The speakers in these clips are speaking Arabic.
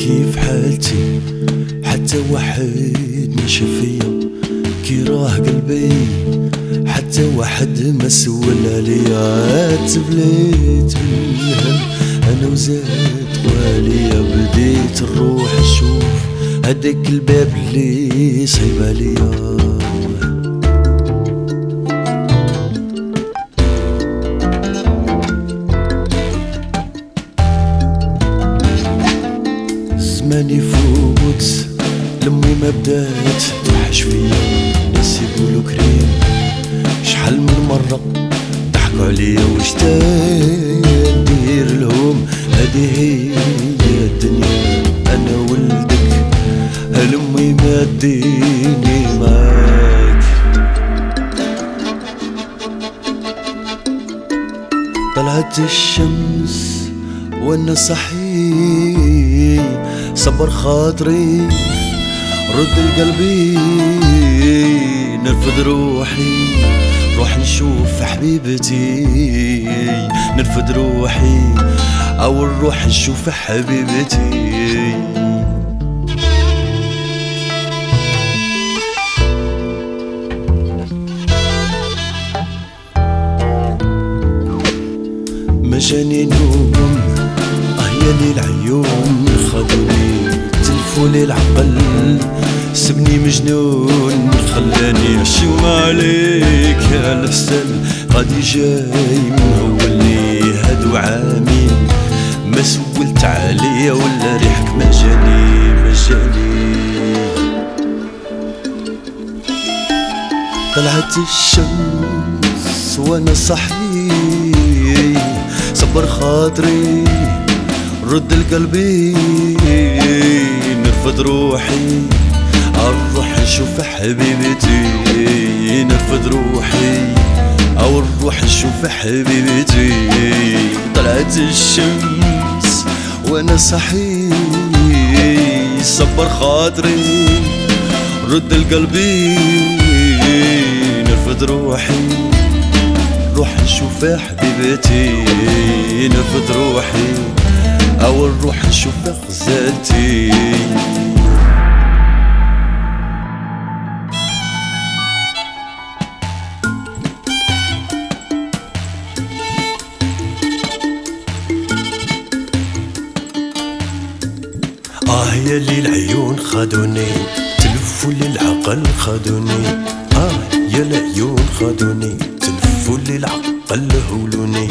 كيف حالتي حتى واحد ما شاف فيا كي راه قلبي حتى واحد ما سول عليا تبليت بالهم انا وزاد خواليا بديت نروح نشوف هداك الباب اللي صعيب عليا زمان يفوت لمي ما بدات توحش فيا ناس يقولوا كريم شحال من مرة ضحكوا عليا واش ندير لهم هذه هي الدنيا انا ولدك هلمي ما تديني معاك طلعت الشمس وانا صحي صبر خاطري رد لقلبي نرفد روحي روح نشوف حبيبتي نرفد روحي او نروح نشوف حبيبتي ما جاني نوم يالي العيون خدوني تلفولي العقل سبني مجنون خلاني عشم عليك يا الحسن غادي جاي مهولني هادو عامين ما سولت عليا ولا ريحك ما جاني طلعت الشمس وانا صحي صبر خاطري رد لقلبي نرفد روحي نروح نشوف حبيبتي نرفد روحي او نروح نشوف حبيبتي طلعت الشمس وانا صحي صبر خاطري رد لقلبي نرفد روحي روح نشوف حبيبتي نرفد روحي او نروح نشوف غزالتي يالي العيون خدوني تلفوا لي العقل خدوني يا العيون خدوني تلفوا لي العقل هولوني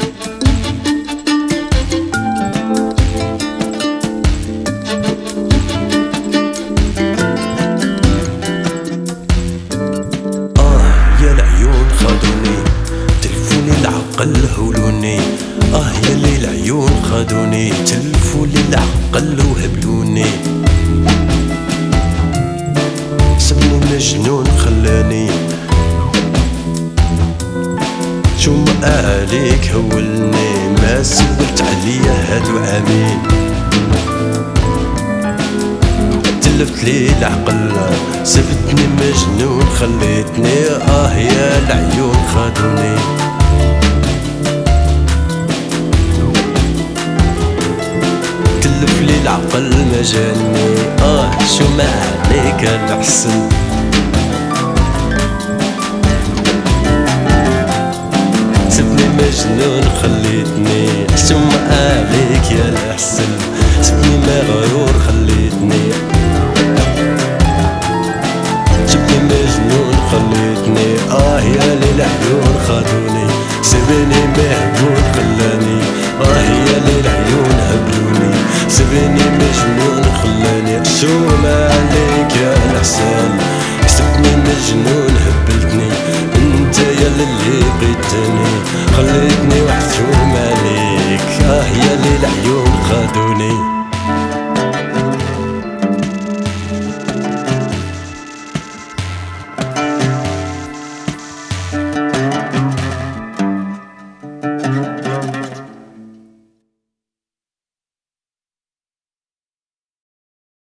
العقل هولوني يالي العيون خدوني تلفوا لي العقل وهبلوني سمني مجنون خلاني شو ما عليك هولني ما سولت عليا هادو عامين تلفت لي العقل سبتني مجنون خليتني يا العيون خدوني العقل ما جاني شو ما عليك الحسن سبني مجنون خليتني شو ما عليك يا الحسن سبني مغرور خليتني سبني مجنون خليتني يا للعيون خدوني سبني مهبول خلاني يا للعيون هبلوني سبني مجنون خلاني شو ما عليك يا الحسن سبني مجنون هبلتني انت يا اللي لقيتني خليتني وحشوم